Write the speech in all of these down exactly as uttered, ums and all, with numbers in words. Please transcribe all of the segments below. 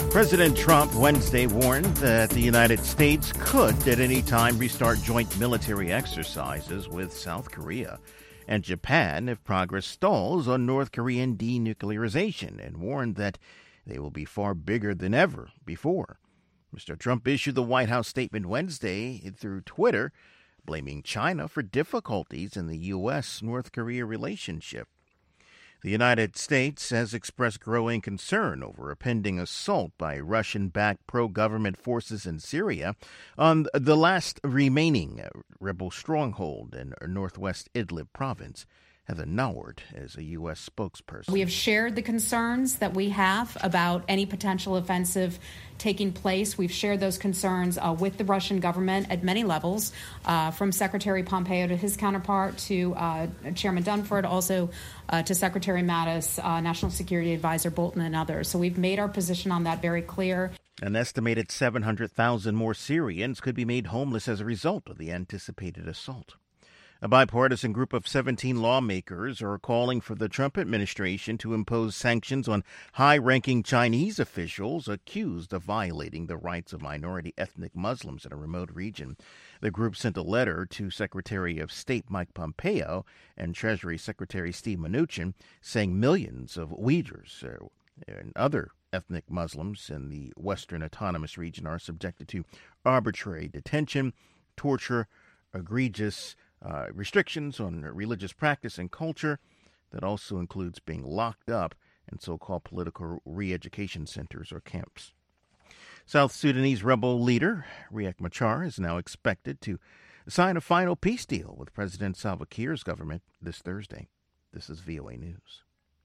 President Trump Wednesday warned that the United States could at any time restart joint military exercises with South Korea and Japan if progress stalls on North Korean denuclearization, and warned that they will be far bigger than ever before. Mister Trump issued the White House statement Wednesday through Twitter, blaming China for difficulties in the U S North Korea relationship. The United States has expressed growing concern over a pending assault by Russian-backed pro-government forces in Syria on the last remaining rebel stronghold in northwest Idlib province. Heather Nauert is a U S spokesperson. We have shared the concerns that we have about any potential offensive taking place. We've shared those concerns uh, with the Russian government at many levels, uh, from Secretary Pompeo to his counterpart to uh, Chairman Dunford, also uh, to Secretary Mattis, uh, National Security Advisor Bolton, and others. So we've made our position on that very clear. An estimated seven hundred thousand more Syrians could be made homeless as a result of the anticipated assault. A bipartisan group of seventeen lawmakers are calling for the Trump administration to impose sanctions on high-ranking Chinese officials accused of violating the rights of minority ethnic Muslims in a remote region. The group sent a letter to Secretary of State Mike Pompeo and Treasury Secretary Steve Mnuchin saying millions of Uyghurs and other ethnic Muslims in the Western Autonomous Region are subjected to arbitrary detention, torture, egregious Uh, restrictions on religious practice and culture that also includes being locked up in so-called political re-education centers or camps. South Sudanese rebel leader Riek Machar is now expected to sign a final peace deal with President Salva Kiir's government this Thursday. This is V O A News.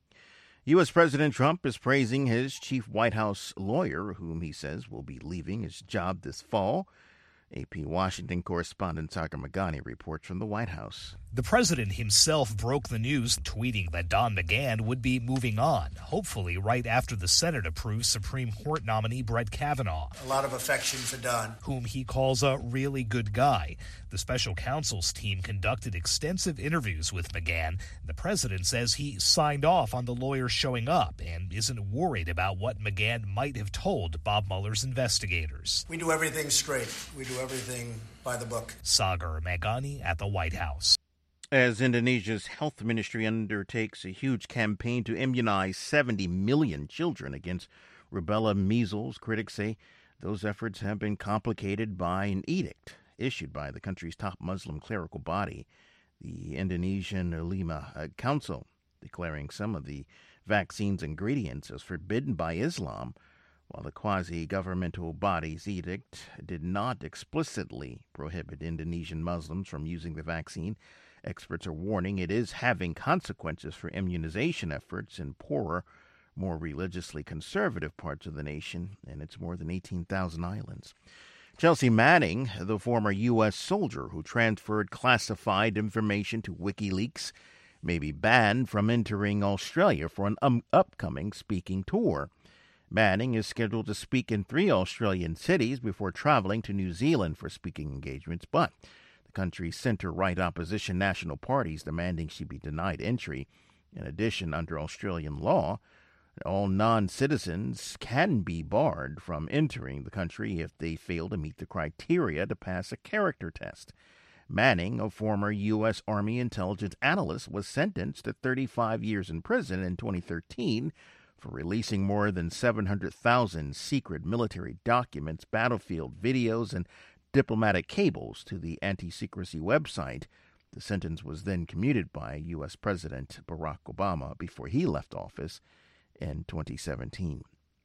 U S. President Trump is praising his chief White House lawyer, whom he says will be leaving his job this fall. A P Washington correspondent Sagar Meghani reports from the White House. The president himself broke the news, tweeting that Don McGahn would be moving on, hopefully right after the Senate approves Supreme Court nominee Brett Kavanaugh. A lot of affection for Don, whom he calls a really good guy. The special counsel's team conducted extensive interviews with McGahn. The president says he signed off on the lawyer showing up and isn't worried about what McGahn might have told Bob Mueller's investigators. We do everything straight. We do everything by the book. Sagar Meghani at the White House. As Indonesia's health ministry undertakes a huge campaign to immunize seventy million children against rubella measles, critics say those efforts have been complicated by an edict issued by the country's top Muslim clerical body, the Indonesian Ulema Council, declaring some of the vaccine's ingredients as forbidden by Islam, while the quasi-governmental body's edict did not explicitly prohibit Indonesian Muslims from using the vaccine. Experts are warning it is having consequences for immunization efforts in poorer, more religiously conservative parts of the nation and its more than eighteen thousand islands. Chelsea Manning, the former U S soldier who transferred classified information to WikiLeaks, may be banned from entering Australia for an um, upcoming speaking tour. Manning is scheduled to speak in three Australian cities before traveling to New Zealand for speaking engagements, but the country's centre-right opposition national party is demanding she be denied entry. In addition, under Australian law, all non-citizens can be barred from entering the country if they fail to meet the criteria to pass a character test. Manning, a former U S. Army intelligence analyst, was sentenced to thirty-five years in prison in twenty thirteen for releasing more than seven hundred thousand secret military documents, battlefield videos, and diplomatic cables to the anti-secrecy website. The sentence was then commuted by U S. President Barack Obama before he left office in twenty seventeen.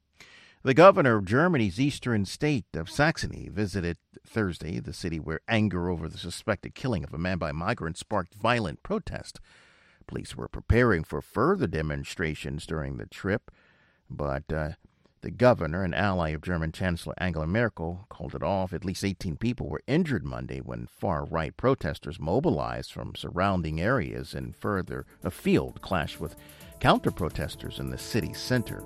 The governor of Germany's eastern state of Saxony visited Thursday the city where anger over the suspected killing of a man by migrants sparked violent protest. Police were preparing for further demonstrations during the trip, but uh, the governor, an ally of German Chancellor Angela Merkel, called it off. At least eighteen people were injured Monday when far-right protesters mobilized from surrounding areas and further afield clashed with counter-protesters in the city center.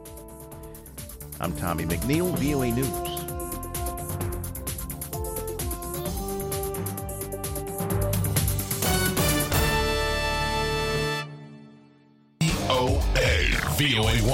I'm Tommy McNeil, V O A News. V O A